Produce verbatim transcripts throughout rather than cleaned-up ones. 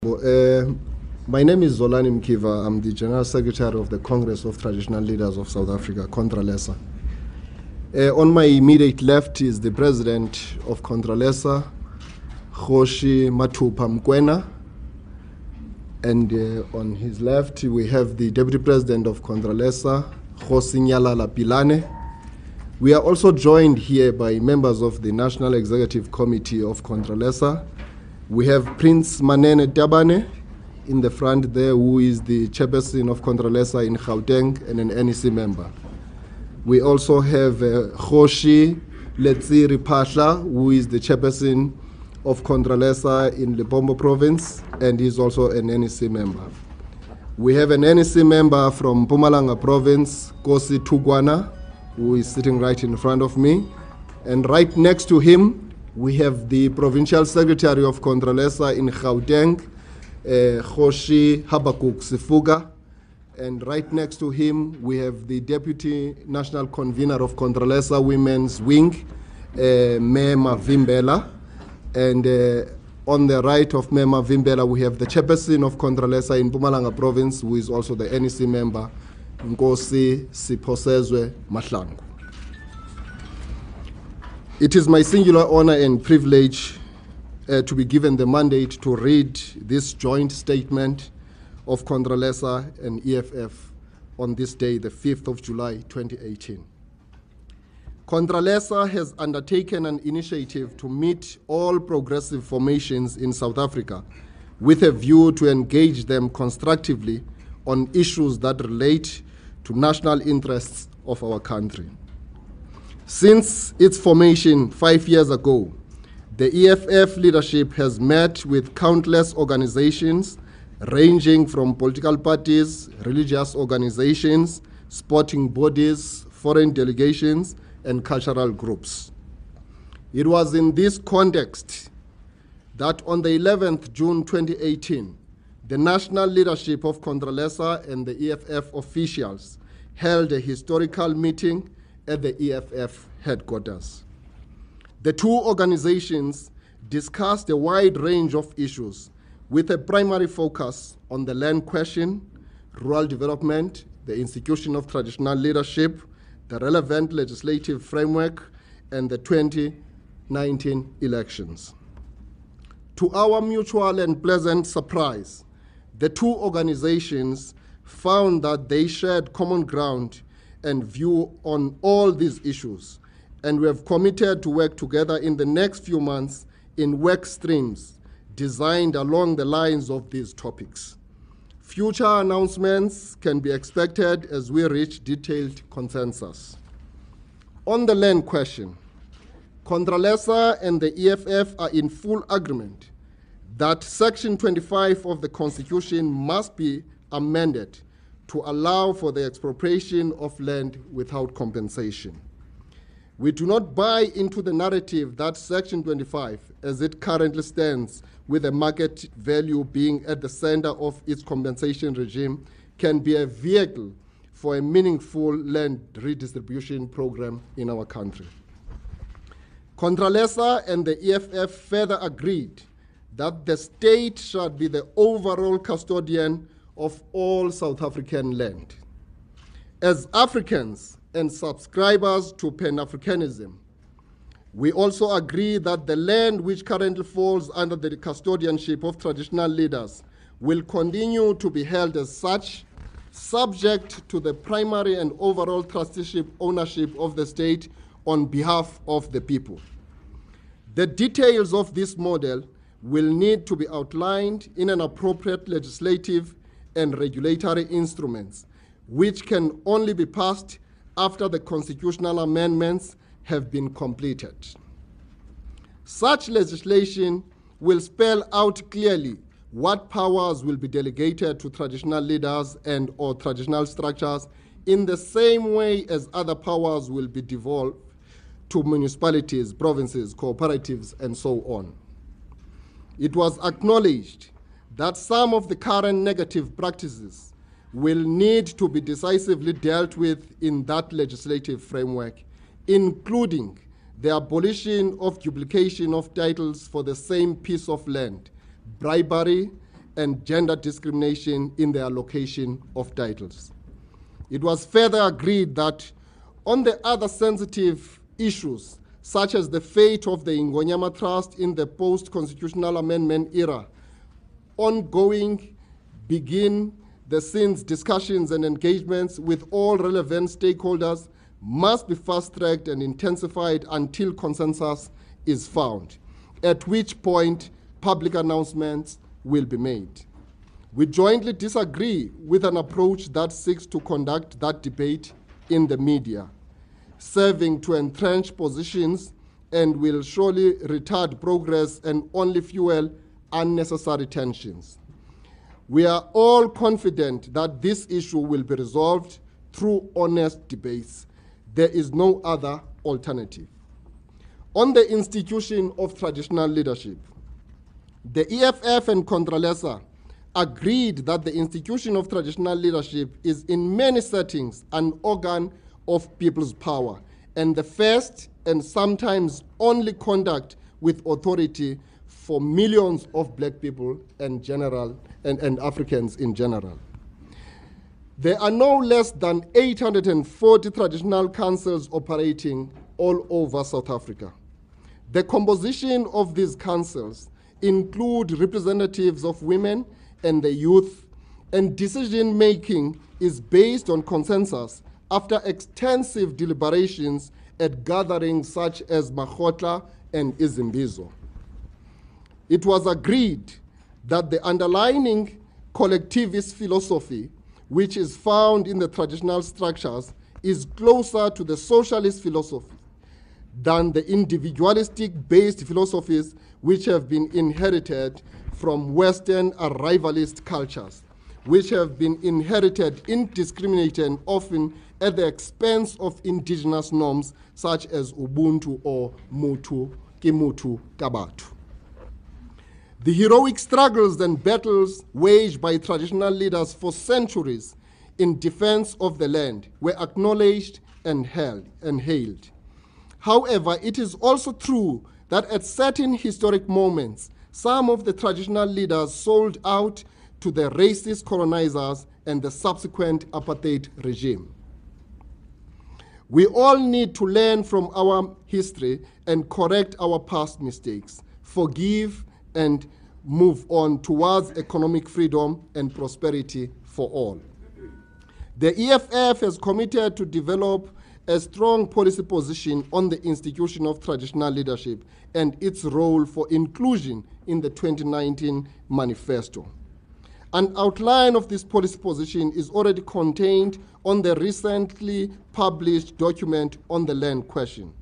Uh, my name is Zolani Mkiva. I'm the General Secretary of the Congress of Traditional Leaders of South Africa, CONTRALESA. Uh, on my immediate left is the President of CONTRALESA, Kgoshi Mathupha Mokoena. And uh, on his left, we have the Deputy President of CONTRALESA, Kgosi Nyalala Pilane. We are also joined here by members of the National Executive Committee of CONTRALESA. We have Prince Manene Tabane in the front there, who is the chairperson of CONTRALESA in Gauteng and an N E C member. We also have uh, Kgoshi Letsiri Phahla, who is the chairperson of CONTRALESA in Limpopo province, and is also an N E C member. We have an N E C member from Mpumalanga province, Kosi Tugwana, who is sitting right in front of me. And right next to him, we have the Provincial Secretary of CONTRALESA in Gauteng, uh, Kgoshi Habakuk Sifuga. And right next to him, we have the Deputy National Convener of CONTRALESA Women's Wing, uh, Mayor Mavimbela. And uh, on the right of Mayor Mavimbela, we have the Chairperson of CONTRALESA in Mpumalanga Province, who is also the N E C member, Nkosi Siphosezwe Mahlangu. It is my singular honor and privilege uh, to be given the mandate to read this joint statement of CONTRALESA and E F F on this day, the fifth of July, twenty eighteen. CONTRALESA has undertaken an initiative to meet all progressive formations in South Africa with a view to engage them constructively on issues that relate to national interests of our country. Since its formation five years ago, the E F F leadership has met with countless organizations ranging from political parties, religious organizations, sporting bodies, foreign delegations, and cultural groups. It was in this context that on the eleventh of June twenty eighteen, the national leadership of CONTRALESA and the E F F officials held a historical meeting at the E F F headquarters. The two organizations discussed a wide range of issues with a primary focus on the land question, rural development, the institution of traditional leadership, the relevant legislative framework, and the twenty nineteen elections. To our mutual and pleasant surprise, the two organizations found that they shared common ground and view on all these issues, and we have committed to work together in the next few months in work streams designed along the lines of these topics. Future announcements can be expected as we reach detailed consensus. On the land question, CONTRALESA and the E F F are in full agreement that Section twenty-five of the Constitution must be amended to allow for the expropriation of land without compensation. We do not buy into the narrative that Section twenty-five, as it currently stands, with the market value being at the center of its compensation regime, can be a vehicle for a meaningful land redistribution program in our country. CONTRALESA and the E F F further agreed that the state should be the overall custodian of all South African land. As Africans and subscribers to Pan-Africanism, we also agree that the land which currently falls under the custodianship of traditional leaders will continue to be held as such, subject to the primary and overall trusteeship ownership of the state on behalf of the people. The details of this model will need to be outlined in an appropriate legislative and regulatory instruments, which can only be passed after the constitutional amendments have been completed. Such legislation will spell out clearly what powers will be delegated to traditional leaders and or traditional structures in the same way as other powers will be devolved to municipalities, provinces, cooperatives, and so on. It was acknowledged that some of the current negative practices will need to be decisively dealt with in that legislative framework, including the abolition of duplication of titles for the same piece of land, bribery, and gender discrimination in the allocation of titles. It was further agreed that on the other sensitive issues, such as the fate of the Ingonyama Trust in the post-constitutional amendment era, ongoing begin the scenes discussions and engagements with all relevant stakeholders must be fast-tracked and intensified until consensus is found, at which point public announcements will be made. We jointly disagree with an approach that seeks to conduct that debate in the media, serving to entrench positions, and will surely retard progress and only fuel unnecessary tensions. We are all confident that this issue will be resolved through honest debates. There is no other alternative. On the institution of traditional leadership, the E F F and Contralesa agreed that the institution of traditional leadership is in many settings an organ of people's power and the first and sometimes only contact with authority for millions of black people and general and, and Africans in general. There are no less than eight hundred forty traditional councils operating all over South Africa. The composition of these councils include representatives of women and the youth, and decision-making is based on consensus after extensive deliberations at gatherings such as Makhotla and Izimbizo. It was agreed that the underlying collectivist philosophy, which is found in the traditional structures, is closer to the socialist philosophy than the individualistic-based philosophies which have been inherited from Western arrivalist cultures, which have been inherited indiscriminately and often at the expense of indigenous norms such as Ubuntu or Mutu, Kimutu, Kabatu. The heroic struggles and battles waged by traditional leaders for centuries in defense of the land were acknowledged and held and hailed. However, it is also true that at certain historic moments, some of the traditional leaders sold out to the racist colonizers and the subsequent apartheid regime. We all need to learn from our history and correct our past mistakes, forgive and move on towards economic freedom and prosperity for all. The E F F has committed to develop a strong policy position on the institution of traditional leadership and its role for inclusion in the twenty nineteen manifesto. An outline of this policy position is already contained on the recently published document on the land question.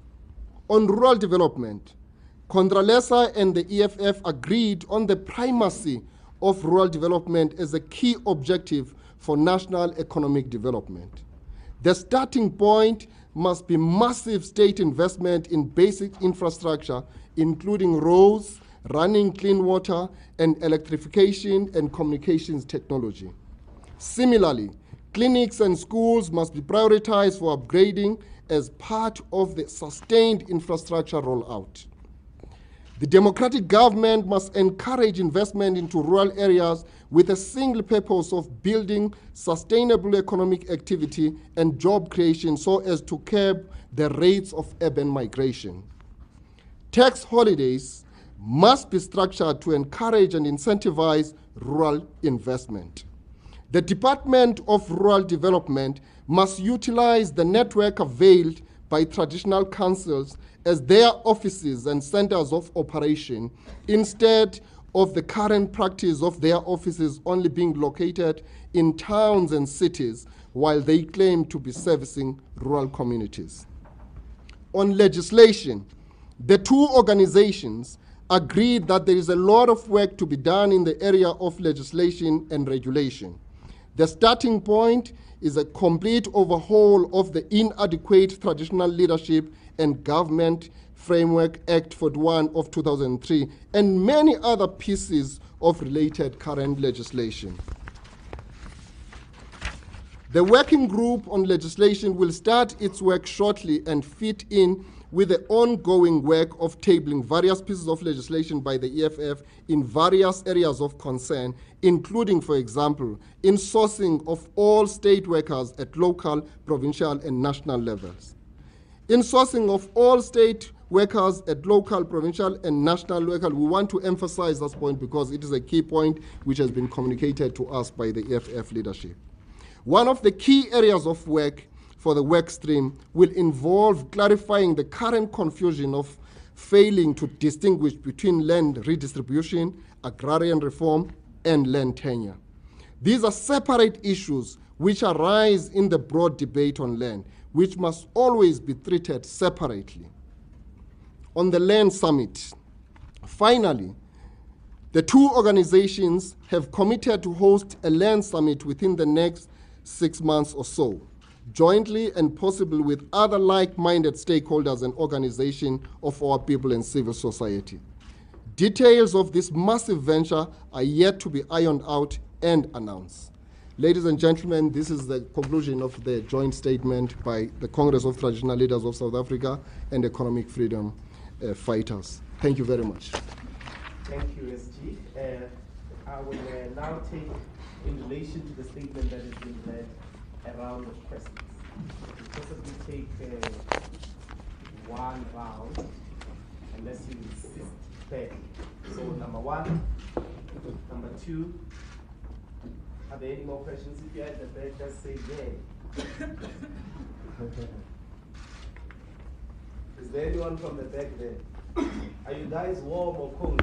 On rural development, Contralesa and the E F F agreed on the primacy of rural development as a key objective for national economic development. The starting point must be massive state investment in basic infrastructure, including roads, running clean water, and electrification and communications technology. Similarly, clinics and schools must be prioritized for upgrading as part of the sustained infrastructure rollout. The democratic government must encourage investment into rural areas with a single purpose of building sustainable economic activity and job creation so as to curb the rates of urban migration. Tax holidays must be structured to encourage and incentivize rural investment. The Department of Rural Development must utilize the network availed by traditional councils as their offices and centers of operation instead of the current practice of their offices only being located in towns and cities while they claim to be servicing rural communities. On legislation, the two organizations agreed that there is a lot of work to be done in the area of legislation and regulation. The starting point is a complete overhaul of the inadequate traditional leadership and government Framework Act forty-one of two thousand three and many other pieces of related current legislation. The working group on legislation will start its work shortly and fit in with the ongoing work of tabling various pieces of legislation by the E F F in various areas of concern, including, for example, insourcing of all state workers at local, provincial, and national levels. Insourcing of all state workers at local, provincial, and national level. We want to emphasize this point because it is a key point which has been communicated to us by the E F F leadership. One of the key areas of work for the work stream will involve clarifying the current confusion of failing to distinguish between land redistribution, agrarian reform, and land tenure. These are separate issues which arise in the broad debate on land, which must always be treated separately. On the Land Summit, finally, the two organizations have committed to host a land summit within the next six months or so, jointly and possibly with other like-minded stakeholders and organizations of our people and civil society. Details of this massive venture are yet to be ironed out and announced. Ladies and gentlemen, this is the conclusion of the joint statement by the Congress of Traditional Leaders of South Africa and Economic Freedom uh, Fighters. Thank you very much. Thank you, S G. Uh, I will uh, now take, in relation to the statement that has been read, a round of questions. We'll possibly take uh, one round, unless you insist fairly. So number one, number two. Are there any more questions? If you're at the back, just say yay. Is there anyone from the back there? Are you guys warm or cold?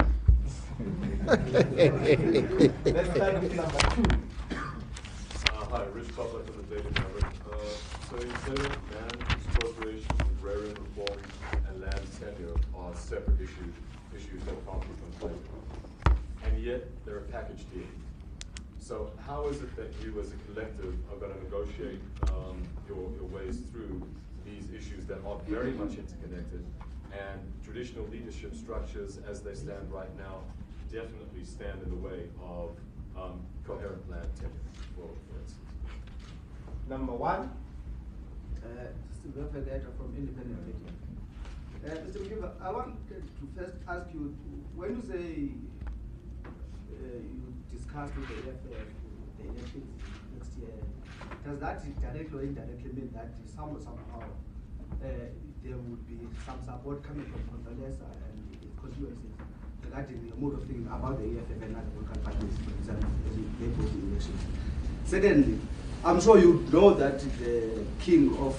Let's start with number two. Uh, hi, Rich Butler from the Daily Maverick. Uh, so you say land expropriation, agrarian reform, and land tenure are separate issues, issues that can't be conflated. And yet, they're a package deal. So how is it that you as a collective are going to negotiate um, your, your ways through these issues that are very much interconnected, and traditional leadership structures as they stand right now definitely stand in the way of um, coherent land tenure, for, for instance? Number one. Uh, Mister Verfegeta from Independent Media. Uh, Mister Mkiva, I want to first ask you, when you say uh, you discussed with the E F F the elections next year, does that directly or indirectly mean that some, somehow uh, there would be some support coming from Condoleezza and the constituencies regarding the mode of thinking about the E F F and other political parties, for example, as they go to elections? Secondly, I'm sure you know that the king of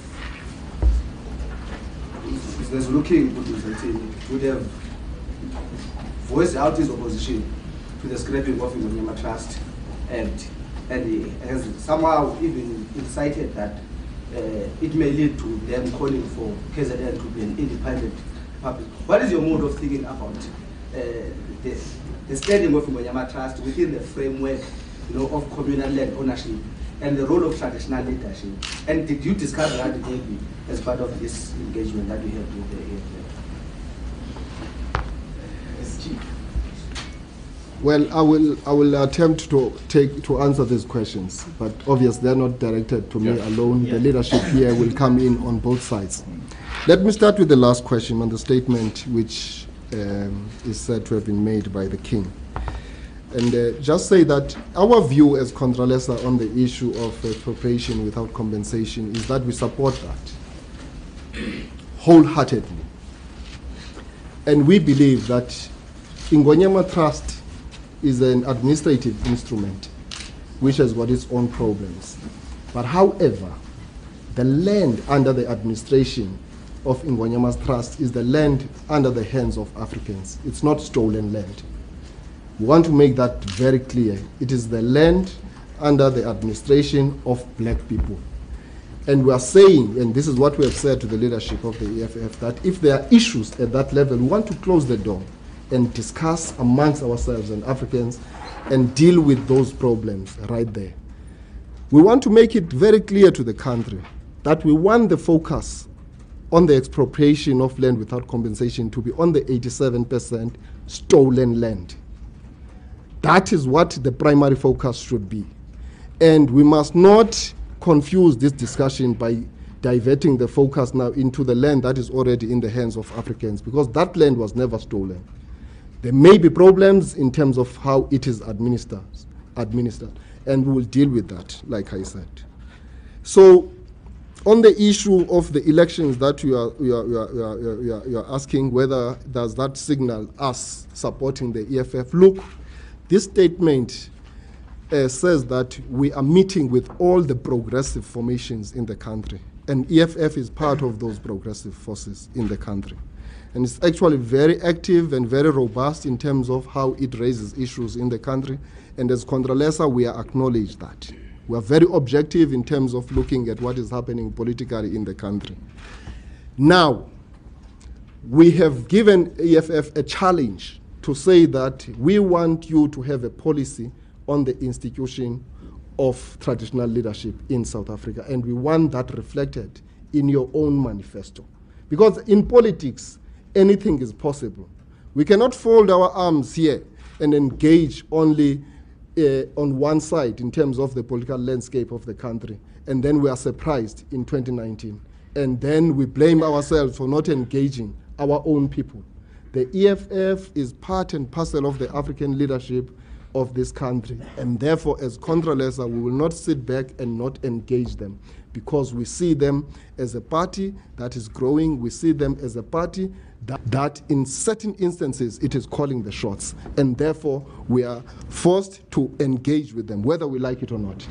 the Zulu king would have voiced out his opposition to the scrapping of the Ingonyama Trust, and and he has somehow even incited that uh, it may lead to them calling for K Z N to be an independent public. What is your mode of thinking about uh, the, the standing of the Ingonyama Trust within the framework, you know, of communal land ownership and the role of traditional leadership? And did you discuss that maybe as part of this engagement that we have with the E F F? S G. Well, I will I will attempt to take to answer these questions, but obviously they're not directed to me Yeah. alone. Yeah. The leadership here will come in on both sides. Let me start with the last question on the statement which um, is said to have been made by the king. And uh, just say that our view as Condoleezza on the issue of expropriation without compensation is that we support that wholeheartedly. And we believe that Ingonyama Trust is an administrative instrument which has got its own problems. But however, the land under the administration of Ingonyama's Trust is the land under the hands of Africans. It's not stolen land. We want to make that very clear. It is the land under the administration of black people. And we are saying, and this is what we have said to the leadership of the E F F, that if there are issues at that level, we want to close the door and discuss amongst ourselves and Africans and deal with those problems right there. We want to make it very clear to the country that we want the focus on the expropriation of land without compensation to be on the eighty-seven percent stolen land. That is what the primary focus should be. And we must not confuse this discussion by diverting the focus now into the land that is already in the hands of Africans, because that land was never stolen. There may be problems in terms of how it is administered, administered, and we will deal with that, like I said. So, on the issue of the elections that you are, you are, you are, you are, you are, you are asking, whether does that signal us supporting the E F F? Look, this statement uh, says that we are meeting with all the progressive formations in the country, and E F F is part of those progressive forces in the country. And it's actually very active and very robust in terms of how it raises issues in the country. And as Contralesa, we are acknowledge that. We are very objective in terms of looking at what is happening politically in the country. Now, we have given E F F a challenge to say that we want you to have a policy on the institution of traditional leadership in South Africa, and we want that reflected in your own manifesto. Because in politics, anything is possible. We cannot fold our arms here and engage only uh, on one side in terms of the political landscape of the country, and then we are surprised in twenty nineteen. And then we blame ourselves for not engaging our own people. The E F F is part and parcel of the African leadership of this country, and therefore as Contralesa, we will not sit back and not engage them, because we see them as a party that is growing. We see them as a party that, that in certain instances it is calling the shots, and therefore we are forced to engage with them, whether we like it or not.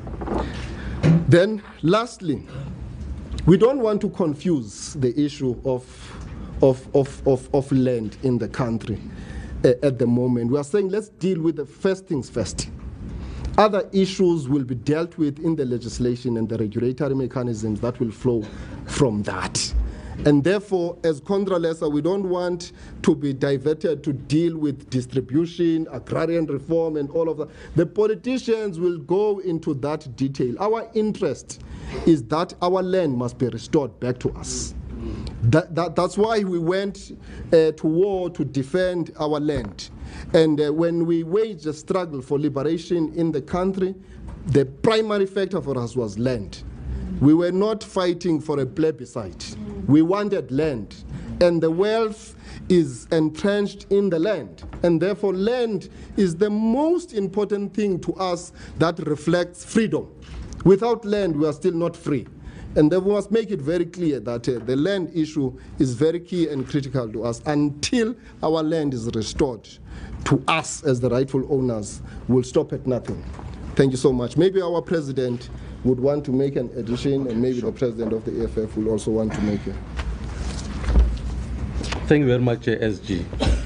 Then lastly, we don't want to confuse the issue of, of, of, of, of land in the country uh, at the moment. We are saying let's deal with the first things first. Other issues will be dealt with in the legislation and the regulatory mechanisms that will flow from that. And therefore, as Contralesa, we don't want to be diverted to deal with distribution, agrarian reform, and all of that. The politicians will go into that detail. Our interest is that our land must be restored back to us. That, that, that's why we went uh, to war to defend our land. And uh, when we waged a struggle for liberation in the country, the primary factor for us was land. We were not fighting for a plebiscite. We wanted land. And the wealth is entrenched in the land. And therefore, land is the most important thing to us that reflects freedom. Without land, we are still not free. And then we must make it very clear that uh, the land issue is very key and critical to us. Until our land is restored to us as the rightful owners, we'll stop at nothing. Thank you so much. Maybe our president would want to make an addition, and maybe the president of the E F F will also want to make it. Thank you very much, uh, S G.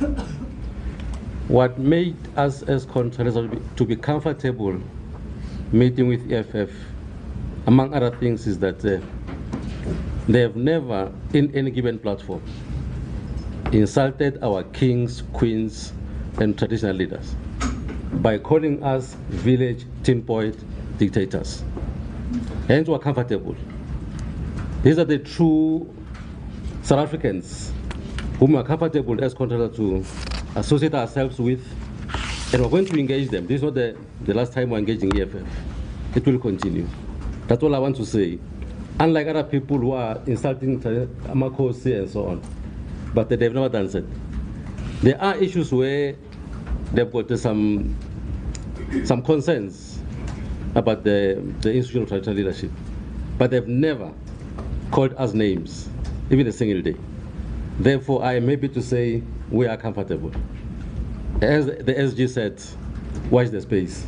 What made us as Contralesa to be comfortable meeting with E F F, among other things, is that uh, they have never, in any given platform, insulted our kings, queens, and traditional leaders by calling us village tinfoil dictators. Hence, we're comfortable. These are the true South Africans whom we are comfortable as Contralesa to associate ourselves with, and we're going to engage them. This is not the, the last time we're engaging E F F. It will continue. That's all I want to say. Unlike other people who are insulting Amakosi and so on, but they've never done that. There are issues where they've got some, some concerns about the, the institution of traditional leadership, but they've never called us names, even a single day. Therefore, I am happy to say we are comfortable. As the S G said, watch the space.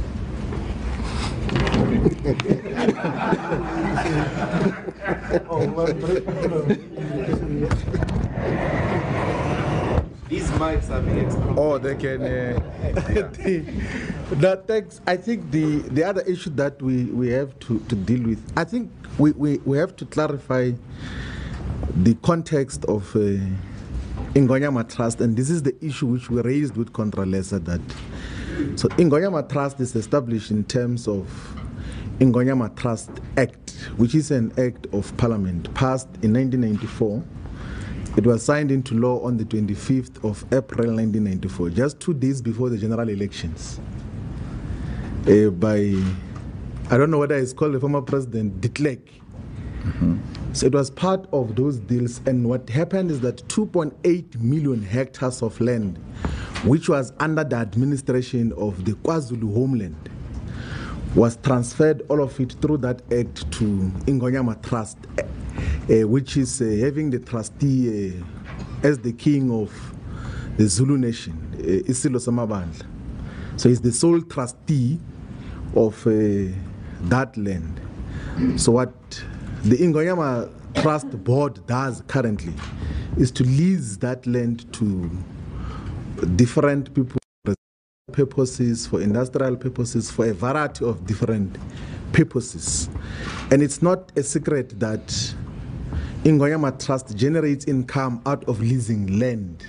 These mics are being exposed. Oh, they can. Uh, the, that thanks. I think the the other issue that we we have to to deal with. I think we we, we have to clarify the context of uh, Ingonyama Trust, and this is the issue which we raised with Contralesa. That so Ingonyama Trust is established in terms of Ingonyama Trust Act, which is an act of Parliament passed in nineteen ninety-four. It was signed into law on the twenty-fifth of April nineteen ninety-four, just two days before the general elections, uh, by, I don't know whether it's called the former president, de Klerk. So it was part of those deals, and what happened is that two point eight million hectares of land, which was under the administration of the KwaZulu homeland, was transferred, all of it through that act, to Ingonyama Trust, uh, which is uh, having the trustee uh, as the king of the Zulu nation, uh, Isilo Samabandla. So he's the sole trustee of uh, that land. So what the Ingonyama Trust Board does currently is to lease that land to different people, purposes, for industrial purposes, for a variety of different purposes. And it's not a secret that Ingonyama Trust generates income out of leasing land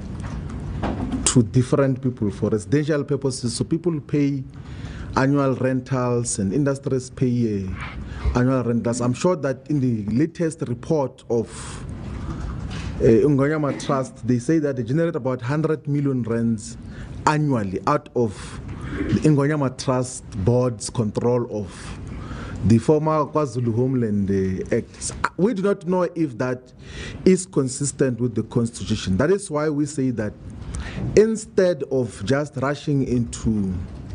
to different people for residential purposes. So people pay annual rentals and industries pay uh, annual rentals. I'm sure that in the latest report of uh, Ingonyama Trust, they say that they generate about one hundred million rands annually out of the Ingonyama Trust Board's control of the former KwaZulu Homeland uh, Act. We do not know if that is consistent with the Constitution. That is why we say that instead of just rushing into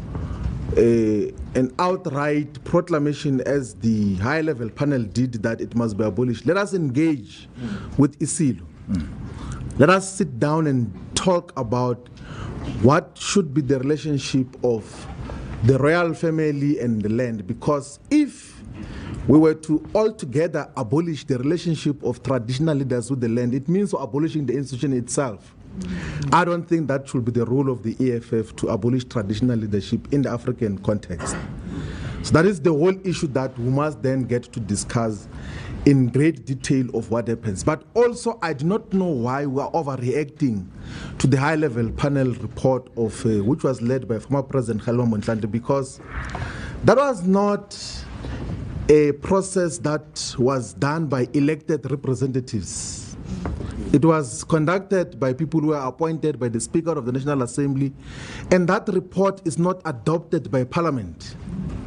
a, an outright proclamation as the high-level panel did that it must be abolished, let us engage mm. with Isilo. Mm. Let us sit down and talk about what should be the relationship of the royal family and the land, because if we were to altogether abolish the relationship of traditional leaders with the land, it means abolishing the institution itself. I don't think that should be the role of the E F F, to abolish traditional leadership in the African context. So that is the whole issue that we must then get to discuss in great detail of what happens. But also, I do not know why we are overreacting to the high-level panel report of uh, which was led by former President Kgalema Motlanthe, because that was not a process that was done by elected representatives. It was conducted by people who were appointed by the Speaker of the National Assembly, and that report is not adopted by Parliament.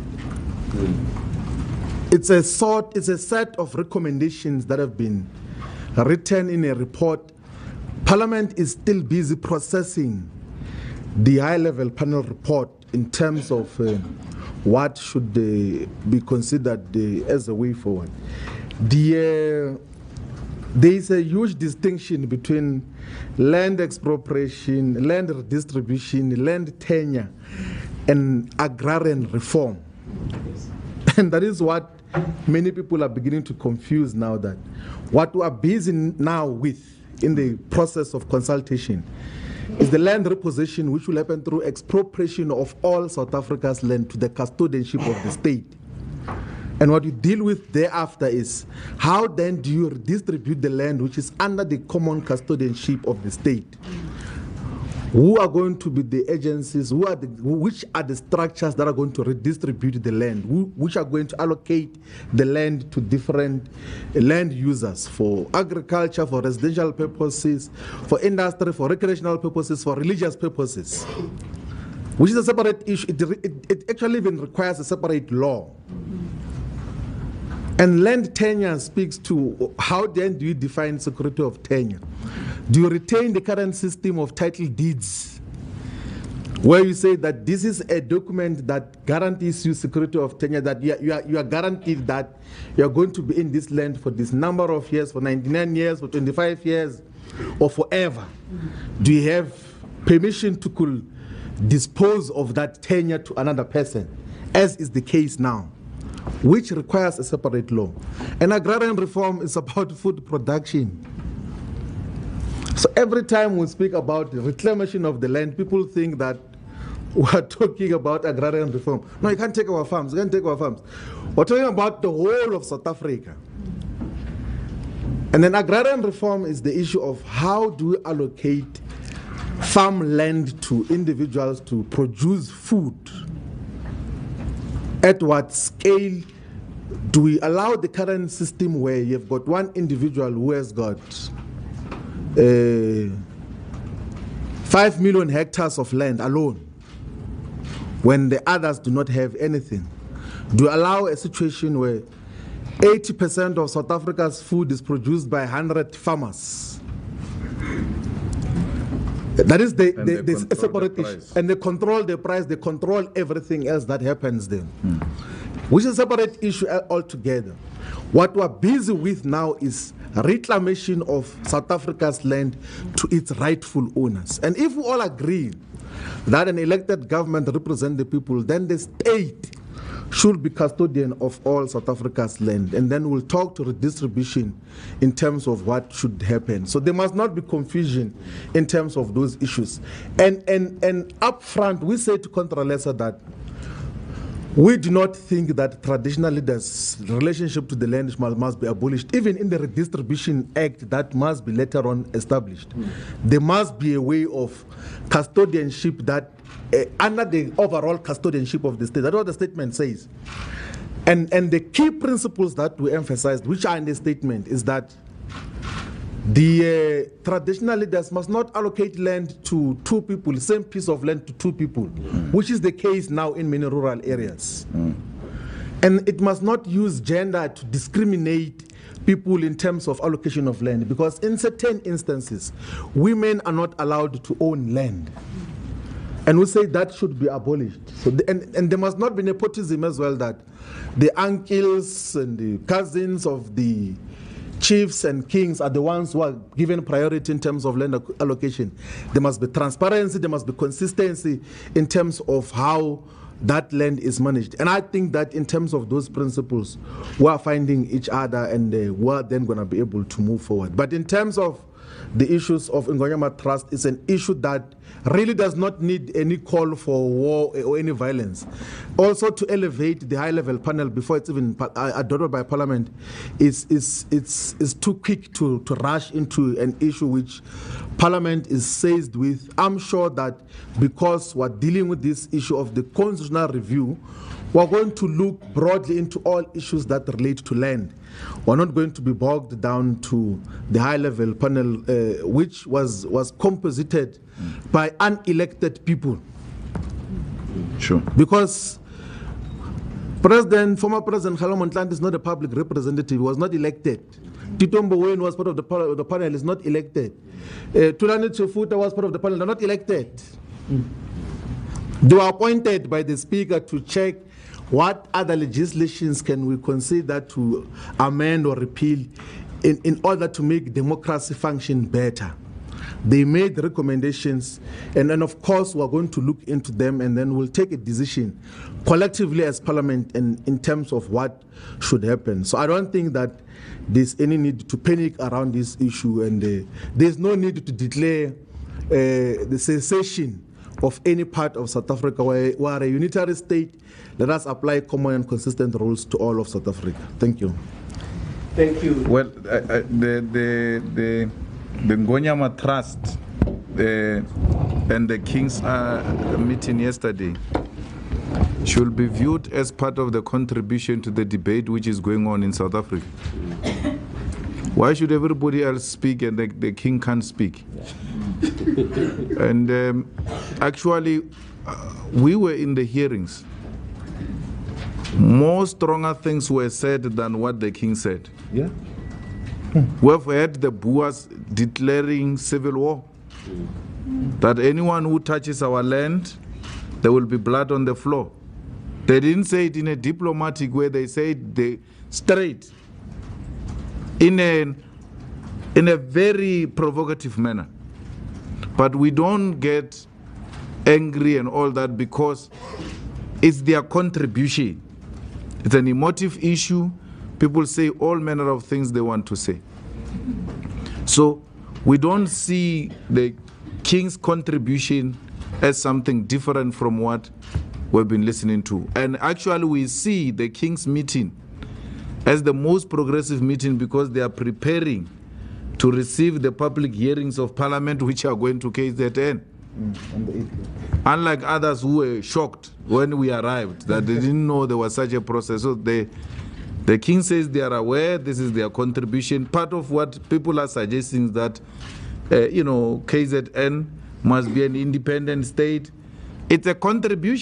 It's a sort, it's a set of recommendations that have been written in a report. Parliament is still busy processing the high-level panel report in terms of uh, what should uh, be considered uh, as a way forward. The uh, There is a huge distinction between land expropriation, land redistribution, land tenure, and agrarian reform. And that is what many people are beginning to confuse now, that what we are busy now with in the process of consultation is the land repossession, which will happen through expropriation of all South Africa's land to the custodianship of the state. And what you deal with thereafter is how then do you redistribute the land which is under the common custodianship of the state? Who are going to be the agencies? Who are the, which are the structures that are going to redistribute the land? Who, which are going to allocate the land to different land users for agriculture, for residential purposes, for industry, for recreational purposes, for religious purposes? Which is a separate issue. It, it, it actually even requires a separate law. And land tenure speaks to how then do you define security of tenure? Do you retain the current system of title deeds, where you say that this is a document that guarantees you security of tenure, that you are, you are, you are guaranteed that you are going to be in this land for this number of years, for ninety-nine years, for twenty-five years, or forever? Do you have permission to could dispose of that tenure to another person, as is the case now, which requires a separate law? And agrarian reform is about food production. So every time we speak about the reclamation of the land, people think that we're talking about agrarian reform. No, you can't take our farms, you can't take our farms. We're talking about the whole of South Africa. And then agrarian reform is the issue of how do we allocate farmland to individuals to produce food. At what scale do we allow the current system where you've got one individual who has got uh, five million hectares of land alone, when the others do not have anything? Do you allow a situation where eighty percent of South Africa's food is produced by one hundred farmers. That is the, And the, they the control separate the issue. price. And they control the price, they control everything else that happens there, which is a separate issue altogether. What we're busy with now is reclamation of South Africa's land to its rightful owners. And if we all agree that an elected government represents the people, then the state should be custodian of all South Africa's land, and then we'll talk to redistribution in terms of what should happen. So there must not be confusion in terms of those issues. And and and up front, we say to Contralesa that we do not think that traditional leaders' relationship to the land must, must be abolished, even in the Redistribution Act that must be later on established. Mm. There must be a way of custodianship that, uh, under the overall custodianship of the state. That's what the statement says. And, and the key principles that we emphasized, which are in the statement, is that the uh, traditional leaders must not allocate land to two people, the same piece of land to two people, mm. which is the case now in many rural areas. Mm. And it must not use gender to discriminate people in terms of allocation of land, because in certain instances, women are not allowed to own land. And we say that should be abolished. So the, and, and there must not be nepotism as well, that the uncles and the cousins of the chiefs and kings are the ones who are given priority in terms of land allocation. There must be transparency, there must be consistency in terms of how that land is managed. And I think that in terms of those principles, we are finding each other, and uh, we are then going to be able to move forward. But in terms of the issues of Ngonyama Trust, it's an issue that really does not need any call for war or any violence. Also, to elevate the high-level panel before it's even adopted by Parliament is is it's is too quick to to rush into an issue which Parliament is seized with. I'm sure that because we're dealing with this issue of the constitutional review, we're going to look broadly into all issues that relate to land. We're not going to be bogged down to the high-level panel, uh, which was, was composited mm. by unelected people. Sure. Because President, former President Kgalema Motlanthe is not a public representative. He was not elected. Tito Mboweni was part of the, the panel, is not elected. Uh, Thulani Tshifuta was part of the panel, they're not elected. Mm. They were appointed by the Speaker to check what other legislations can we consider to amend or repeal in, in order to make democracy function better. They made recommendations, and then of course we're going to look into them, and then we'll take a decision collectively as Parliament in, in terms of what should happen. So I don't think that there's any need to panic around this issue, and uh, there's no need to declare uh, the cessation of any part of South Africa. Where we are a unitary state. Let us apply common and consistent rules to all of South Africa. Thank you. Thank you. Well, I, I, the the the the Ngonyama Trust uh, and the King's uh, meeting yesterday should be viewed as part of the contribution to the debate which is going on in South Africa. Why should everybody else speak and the, the King can't speak? And um, actually, uh, we were in the hearings. More stronger things were said than what the King said. Yeah. We've heard the Boers declaring civil war. That anyone who touches our land, there will be blood on the floor. They didn't say it in a diplomatic way, they said it straight, in a, in a very provocative manner. But we don't get angry and all that because it's their contribution. It's an emotive issue. People say all manner of things they want to say. So we don't see the King's contribution as something different from what we've been listening to. And actually we see the King's meeting as the most progressive meeting because they are preparing to receive the public hearings of Parliament which are going to K Z N. Mm, Unlike others who were shocked when we arrived that they didn't know there was such a process. So they, the King says they are aware, this is their contribution. Part of what people are suggesting is that, uh, you know, K Z N must be an independent state. It's a contribution.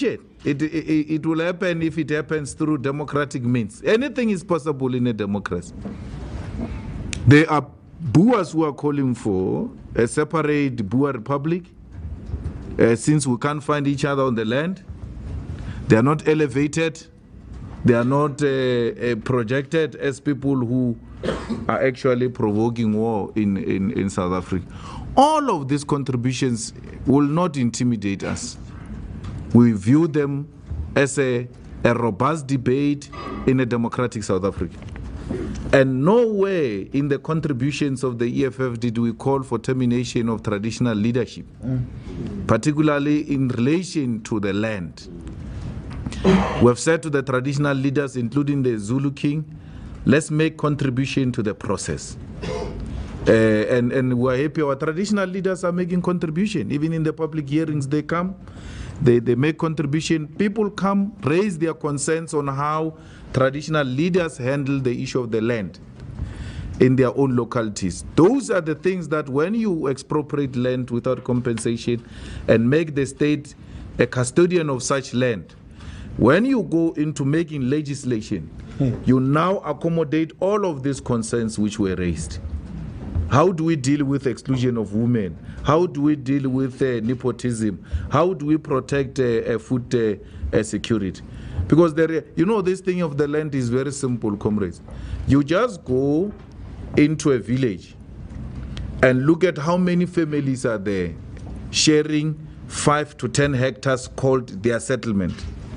it, it, it will happen if it happens through democratic means. Anything is possible in a democracy. There are Boers who are calling for a separate Boer republic uh, since we can't find each other on the land. They are not elevated. They are not uh, uh, projected as people who are actually provoking war in, in, in South Africa. All of these contributions will not intimidate us. We view them as a, a robust debate in a democratic South Africa. And nowhere in the contributions of the E F F did we call for termination of traditional leadership, mm. particularly in relation to the land. We have said to the traditional leaders, including the Zulu King, let's make contribution to the process. Uh, and, and we're happy our traditional leaders are making contribution. Even in the public hearings they come, they, they make contribution. People come, raise their concerns on how traditional leaders handle the issue of the land in their own localities. Those are the things that when you expropriate land without compensation and make the state a custodian of such land, when you go into making legislation, hmm. you now accommodate all of these concerns which were raised. How do we deal with exclusion of women? How do we deal with uh, nepotism? How do we protect uh, uh, food uh, uh, security? Because there, you know, this thing of the land is very simple, comrades. You just go into a village and look at how many families are there sharing five to ten hectares called their settlement.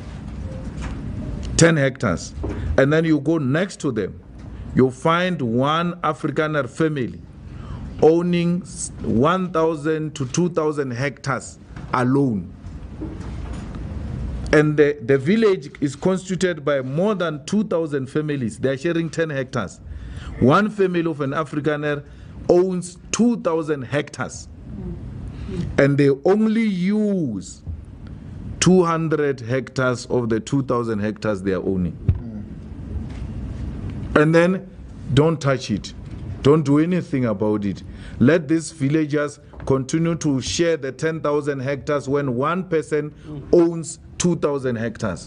ten hectares. And then you go next to them, you find one Afrikaner family owning one thousand to two thousand hectares alone. And the, the village is constituted by more than two thousand families. They are sharing ten hectares. One family of an Afrikaner owns two thousand hectares. And they only use two hundred hectares of the two thousand hectares they are owning. And then don't touch it. Don't do anything about it. Let these villagers continue to share the ten thousand hectares when one person owns two thousand hectares.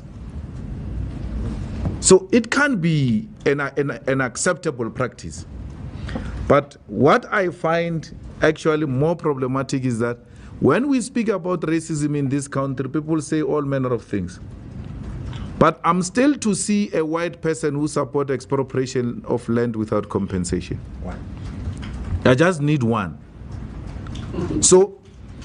So it can be an, an, an acceptable practice. But what I find actually more problematic is that when we speak about racism in this country, people say all manner of things. But I'm still to see a white person who supports expropriation of land without compensation. One. I just need one. So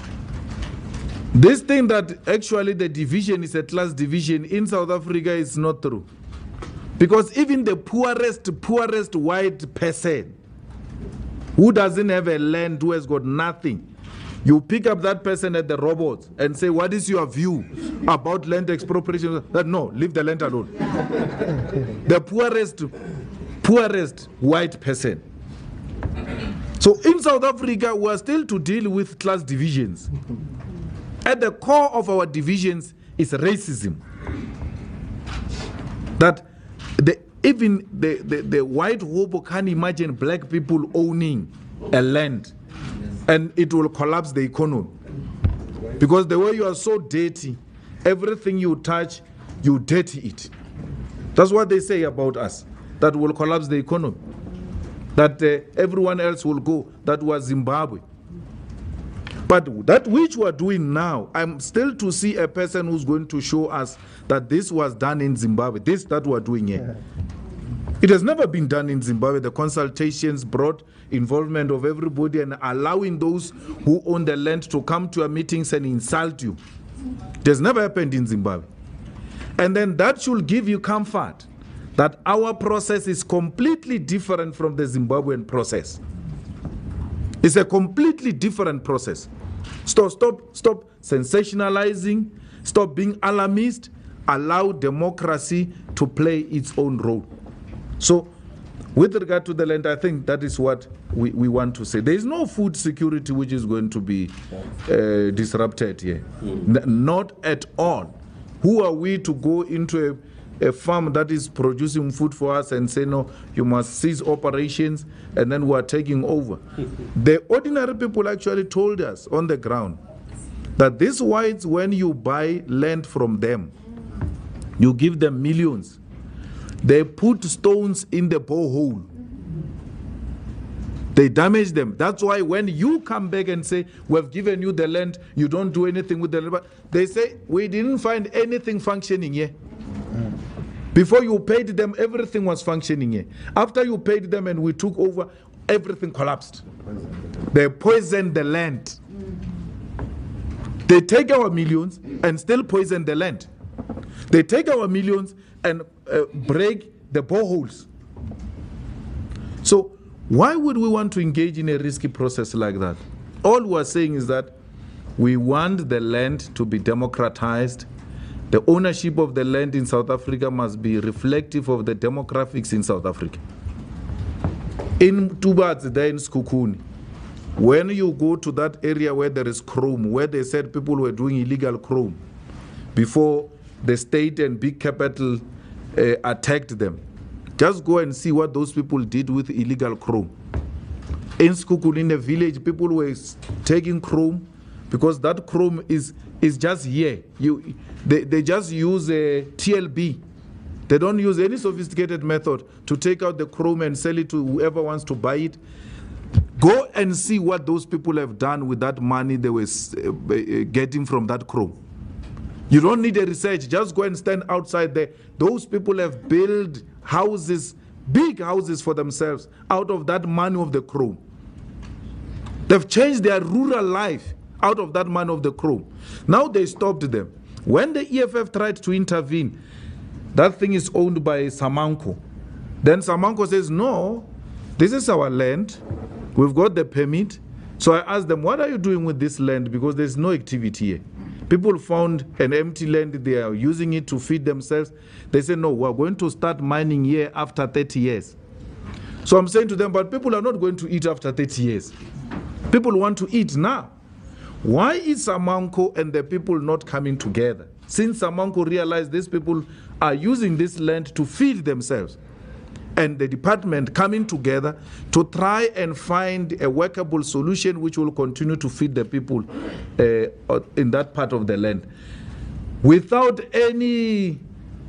this thing that actually the division is a class division in South Africa is not true. Because even the poorest, poorest white person who doesn't have a land, who has got nothing, you pick up that person at the robots and say, what is your view about land expropriation? No, leave the land alone. The poorest, poorest white person. So in South Africa, we are still to deal with class divisions. At the core of our divisions is racism. That the, even the, the, the white hobo can't imagine black people owning a land. And it will collapse the economy. Because the way you are so dirty, everything you touch, you dirty it. That's what they say about us. That will collapse the economy. That uh, everyone else will go. That was Zimbabwe. But that which we are doing now, I'm still to see a person who's going to show us that this was done in Zimbabwe. This that we are doing here. It has never been done in Zimbabwe. The consultations brought involvement of everybody and allowing those who own the land to come to your meetings and insult you. It has never happened in Zimbabwe. And then that should give you comfort that our process is completely different from the Zimbabwean process. It's a completely different process. Stop, stop, stop sensationalizing, stop being alarmist, allow democracy to play its own role. So, with regard to the land, I think that is what we, we want to say. There is no food security which is going to be uh, disrupted here. Mm. N- not at all. Who are we to go into a, a farm that is producing food for us and say, no, you must cease operations, and then we are taking over? The ordinary people actually told us on the ground that these whites, when you buy land from them, You give them millions. They put stones in the borehole. They damage them. That's why when you come back and say, we've given you the land, you don't do anything with the land, they say, we didn't find anything functioning here. Before you paid them, everything was functioning here. After you paid them and we took over, everything collapsed. They poisoned the land. They take our millions and still poison the land. They take our millions and uh, break the boreholes. So why would we want to engage in a risky process like that? All we are saying is that we want the land to be democratized. The ownership of the land in South Africa must be reflective of the demographics in South Africa. In Tubatsi, there in Sekhukhune, when you go to that area where there is chrome, where they said people were doing illegal chrome, before the state and big capital uh, attacked them, just go and see what those people did with illegal chrome. In Sekhukhune, in the village, people were taking chrome because that chrome is, is just here. You, they, they just use a T L B. They don't use any sophisticated method to take out the chrome and sell it to whoever wants to buy it. Go and see what those people have done with that money they were getting from that chrome. You don't need a research. Just go and stand outside there. Those people have built houses, big houses for themselves out of that money of the chrome. They've changed their rural life out of that money of the chrome. Now they stopped them. When the E F F tried to intervene, that thing is owned by Samanco. Then Samanco says, no, this is our land. We've got the permit. So I asked them, what are you doing with this land? Because there's no activity here. People found an empty land. They are using it to feed themselves. They say, no, we're going to start mining here after thirty years. So I'm saying to them, but people are not going to eat after thirty years. People want to eat now. Why is Samanco and the people not coming together? Since Samanco realized these people are using this land to feed themselves, and the department coming together to try and find a workable solution which will continue to feed the people uh, in that part of the land without any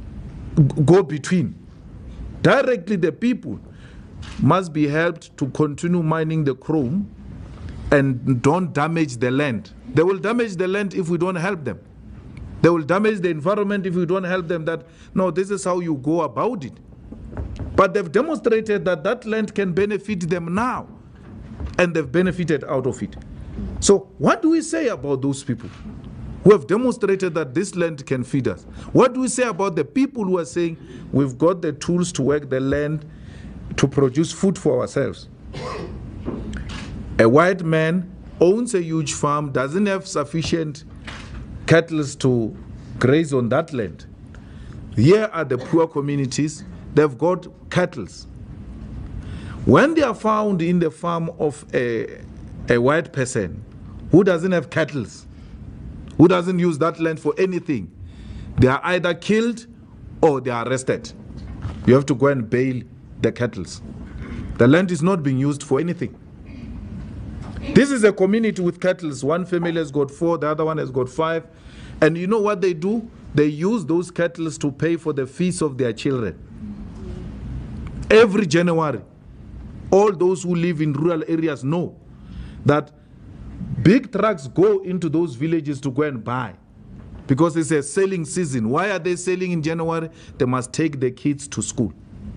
go-between. Directly the people must be helped to continue mining the chrome and don't damage the land. They will damage the land if we don't help them. They will damage the environment if we don't help them. That, no, this is how you go about it. But they've demonstrated that that land can benefit them now, and they've benefited out of it. So what do we say about those people who have demonstrated that this land can feed us? What do we say about the people who are saying we've got the tools to work the land to produce food for ourselves? A white man owns a huge farm, doesn't have sufficient cattle to graze on that land. Here are the poor communities. They've got cattle. When they are found in the farm of a, a white person who doesn't have cattle, who doesn't use that land for anything, they are either killed or they are arrested. You have to go and bail the cattle. The land is not being used for anything. This is a community with cattle. One family has got four, the other one has got five. And you know what they do? They use those cattle to pay for the fees of their children. Every January, all those who live in rural areas know that big trucks go into those villages to go and buy because it's a selling season. Why are they selling in January? They must take their kids to school.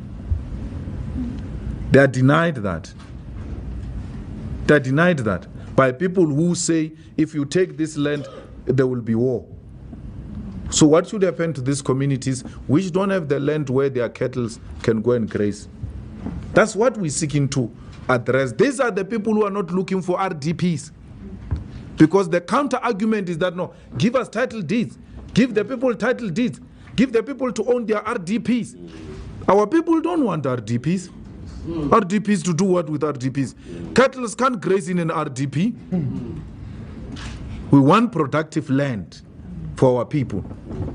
They are denied that. They are denied that by people who say, if you take this land, there will be war. So what should happen to these communities which don't have the land where their cattle can go and graze? That's what we're seeking to address. These are the people who are not looking for R D Ps. Because the counter argument is that, no, give us title deeds. Give the people title deeds. Give the people to own their R D Ps. Our people don't want R D Ps. Mm. R D Ps to do what with R D Ps? Cattle can't graze in an R D P. Mm. We want productive land for our people.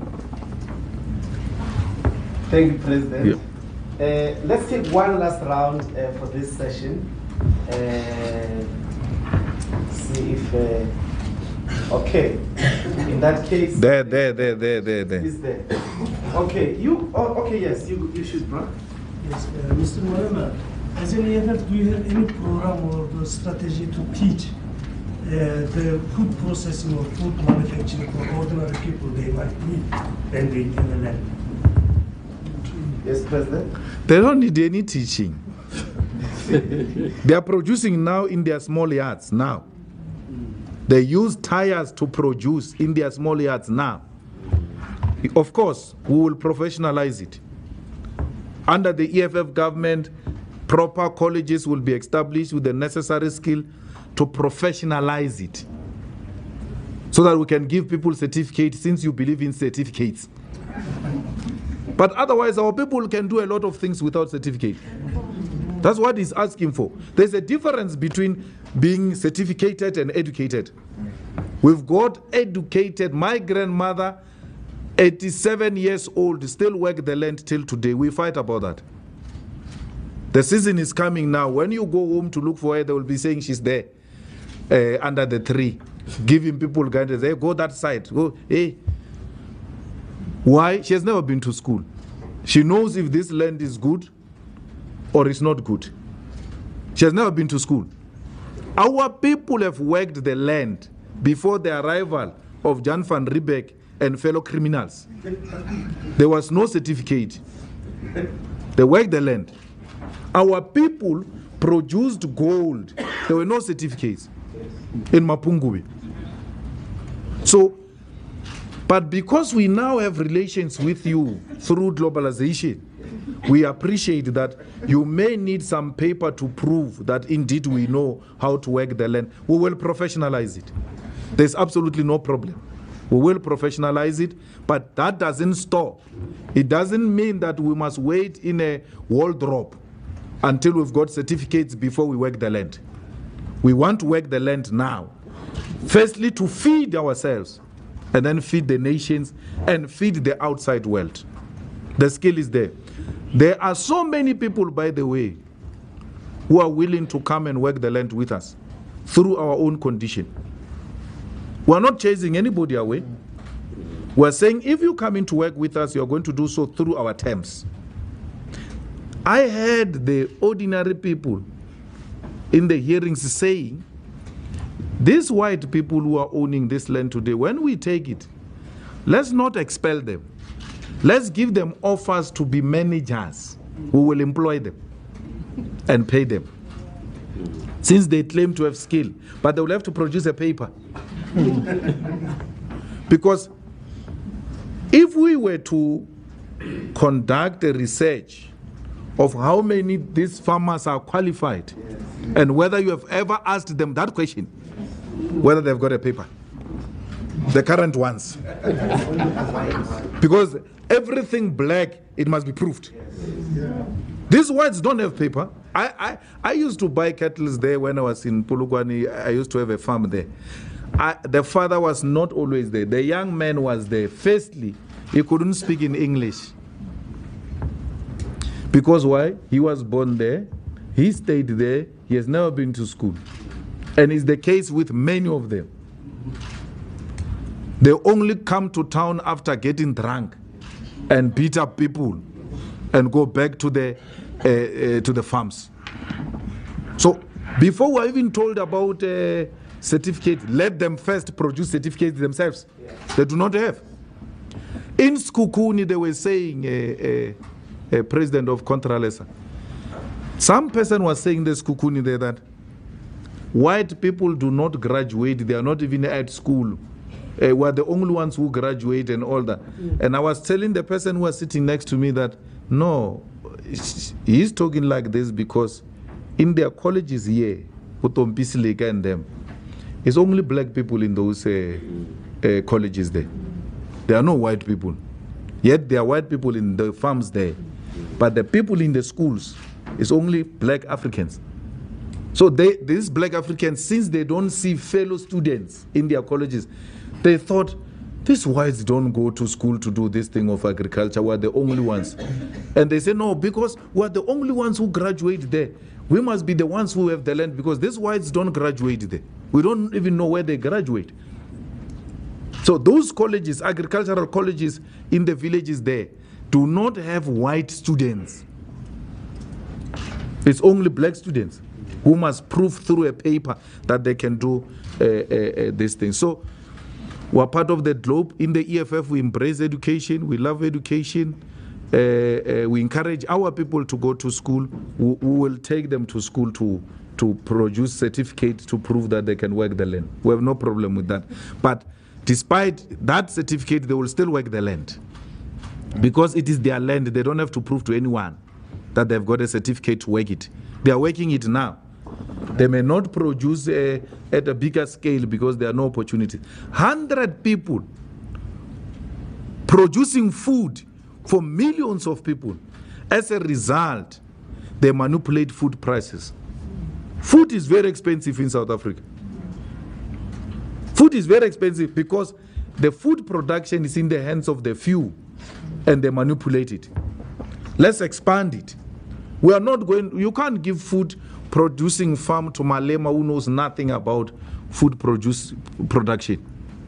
Thank you, President. Yeah. Uh, let's take one last round uh, for this session. Uh, see if, uh, okay, in that case. There, there, there, there, there, there. Is there. Okay, you, oh, okay, yes, you, you should, bro. Yes, uh, Mister Malema, as an E F F, do you have any program or the strategy to teach uh, the food processing or food manufacturing for ordinary people they might need when they in the land? Yes, President. They don't need any teaching. They are producing now in their small yards now. They use tires to produce in their small yards now. Of course, we will professionalize it. Under the E F F government, proper colleges will be established with the necessary skill to professionalize it, so that we can give people certificates, since you believe in certificates. But otherwise, our people can do a lot of things without certificate. That's what he's asking for. There's a difference between being certificated and educated. We've got educated. My grandmother, eighty-seven years old, still work the land till today. We fight about that. The season is coming now. When you go home to look for her, they will be saying she's there uh, under the tree, giving people guidance. Hey, go that side. Go. Hey. Why? She has never been to school. She knows if this land is good or it's not good. She has never been to school. Our people have worked the land before the arrival of Jan van Riebeeck and fellow criminals. There was no certificate. They worked the land. Our people produced gold. There were no certificates in Mapungubwe. So, but because we now have relations with you through globalization, we appreciate that you may need some paper to prove that indeed we know how to work the land. We will professionalize it. There's absolutely no problem. We will professionalize it, but that doesn't stop. It doesn't mean that we must wait in a wardrobe until we've got certificates before we work the land. We want to work the land now. Firstly, to feed ourselves, and then feed the nations and feed the outside world. The skill is there. There are so many people, by the way, who are willing to come and work the land with us through our own condition. We are not chasing anybody away. We are saying if you come in to work with us, you are going to do so through our terms. I heard the ordinary people in the hearings saying, these white people who are owning this land today, when we take it, let's not expel them. Let's give them offers to be managers who will employ them and pay them, since they claim to have skill, but they will have to produce a paper. Because if we were to conduct a research of how many these farmers are qualified, and whether you have ever asked them that question, whether they've got a paper, the current ones, because everything black, it must be proved. These whites don't have paper. I, I, I used to buy cattle there when I was in Polokwane. I used to have a farm there. I, the father was not always there. The young man was there. Firstly, he couldn't speak in English. Because why? He was born there. He stayed there. He has never been to school. And it's the case with many of them. They only come to town after getting drunk and beat up people and go back to the, uh, uh, to the farms. So before we're even told about uh, certificate, let them first produce certificates themselves. Yeah. They do not have. In Sekhukhune, they were saying, uh, uh, uh, president of Contralesa, some person was saying the Sekhukhune there that white people do not graduate, they are not even at school. Uh, we're the only ones who graduate and all that. Mm. And I was telling the person who was sitting next to me that, no, he's talking like this because in their colleges here, Utompisileka and them, it's only black people in those uh, uh, colleges there. There are no white people. Yet there are white people in the farms there. But the people in the schools, it's only black Africans. So they, these black Africans, since they don't see fellow students in their colleges, they thought, these whites don't go to school to do this thing of agriculture. We're the only ones. And they say, no, because we're the only ones who graduate there. We must be the ones who have the land, because these whites don't graduate there. We don't even know where they graduate. So those colleges, agricultural colleges in the villages there, do not have white students. It's only black students who must prove through a paper that they can do uh, uh, uh, these things. So we're part of the globe. In the E F F, we embrace education. We love education. Uh, uh, we encourage our people to go to school. We, we will take them to school to, to produce certificates to prove that they can work the land. We have no problem with that. But despite that certificate, they will still work the land. Because it is their land, they don't have to prove to anyone that they've got a certificate to work it. They are working it now. They may not produce uh, at a bigger scale because there are no opportunities. one hundred people producing food for millions of people. As a result, they manipulate food prices. Food is very expensive in South Africa. Food is very expensive because the food production is in the hands of the few and they manipulate it. Let's expand it. We are not going, you can't give food producing farm to Malema who knows nothing about food produce production.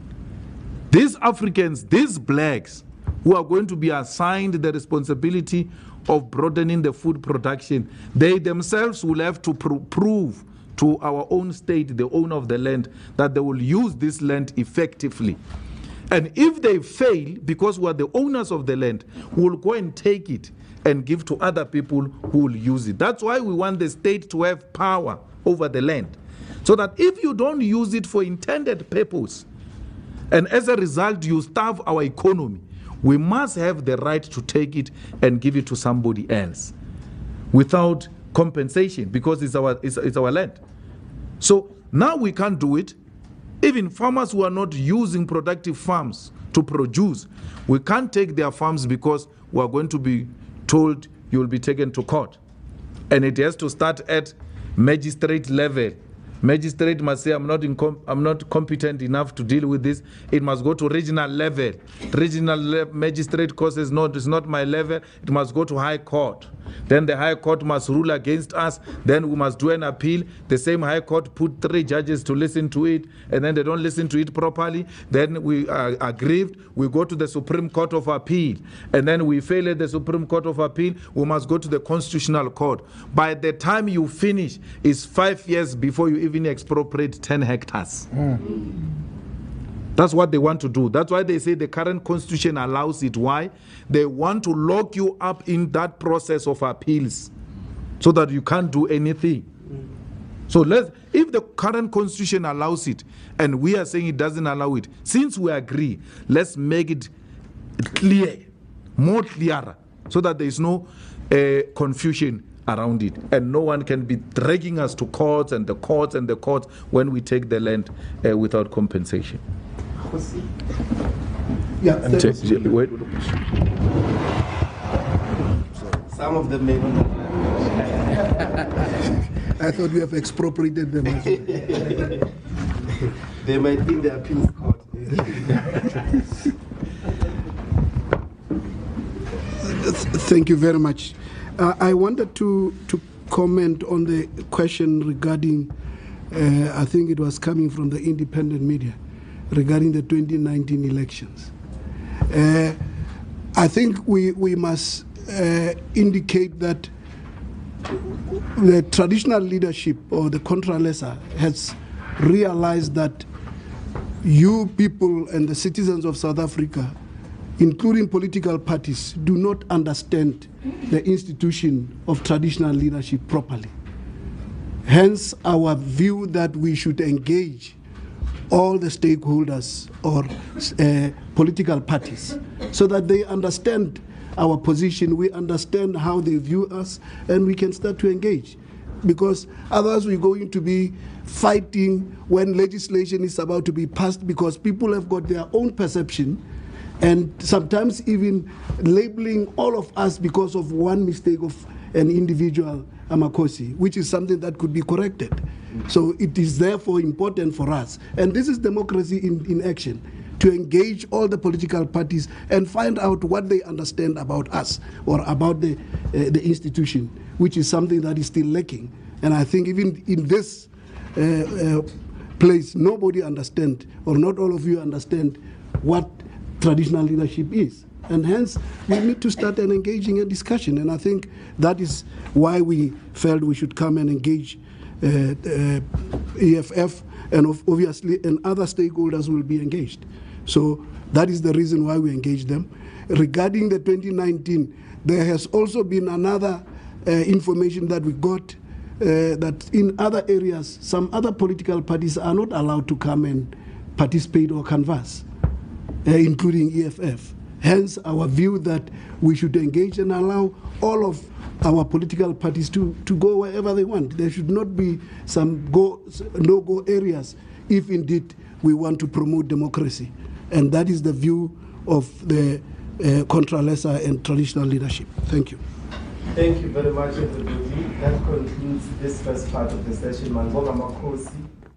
These Africans, these blacks, who are going to be assigned the responsibility of broadening the food production, they themselves will have to pr prove to our own state, the owner of the land, that they will use this land effectively. And if they fail, because we are the owners of the land, we will go and take it and give to other people who will use it. That's why we want the state to have power over the land. So that if you don't use it for intended purpose, and as a result you starve our economy, we must have the right to take it and give it to somebody else without compensation, because it's our, it's, it's our land. So now we can't do it. Even farmers who are not using productive farms to produce, we can't take their farms because we are going to be told you will be taken to court. And it has to start at magistrate level. Magistrate must say, I'm not, I'm not competent enough to deal with this. It must go to regional level. Regional le magistrate court is not, it's not my level. It must go to high court. Then the high court must rule against us. Then we must do an appeal. The same high court put three judges to listen to it, and then they don't listen to it properly. Then we are aggrieved. We go to the Supreme Court of Appeal. And then we fail at the Supreme Court of Appeal. We must go to the Constitutional Court. By the time you finish, it's five years before you even expropriate ten hectares. Mm. That's what they want to do. That's why they say the current constitution allows it. Why? They want to lock you up in that process of appeals so that you can't do anything. Mm. So let's, if the current constitution allows it and we are saying it doesn't allow it, since we agree, let's make it clear, more clearer, so that there is no uh, confusion around it, and no one can be dragging us to courts and the courts and the courts when we take the land uh, without compensation. Yeah, wait. Some of them may not. I thought we have expropriated them as well. They might be in the appeals court. Thank you very much. Uh, I wanted to, to comment on the question regarding, uh, I think it was coming from the independent media, regarding the twenty nineteen elections. Uh, I think we, we must uh, indicate that the traditional leadership or the Contralesa has realized that you people and the citizens of South Africa, including political parties, do not understand the institution of traditional leadership properly. Hence our view that we should engage all the stakeholders or uh, political parties so that they understand our position, we understand how they view us, and we can start to engage. Because otherwise we're going to be fighting when legislation is about to be passed, because people have got their own perception, and sometimes even labeling all of us because of one mistake of an individual Amakosi, which is something that could be corrected. So it is therefore important for us, and this is democracy in, in action, to engage all the political parties and find out what they understand about us or about the, uh, the institution, which is something that is still lacking. And I think even in this uh, uh, place, nobody understands, or not all of you understand, what traditional leadership is. And hence, we need to start an engaging a discussion. And I think that is why we felt we should come and engage uh, uh, E F F, and of obviously, and other stakeholders will be engaged. So that is the reason why we engage them. Regarding the twenty nineteen, there has also been another uh, information that we got uh, that in other areas, some other political parties are not allowed to come and participate or canvass, uh, including E F F. Hence, our view that we should engage and allow all of our political parties to, to go wherever they want. There should not be some go, no-go areas if indeed we want to promote democracy. And that is the view of the uh, Contra-Lesa and traditional leadership. Thank you. Thank you very much, everybody. That concludes this first part of the session. Mangonga Makosi.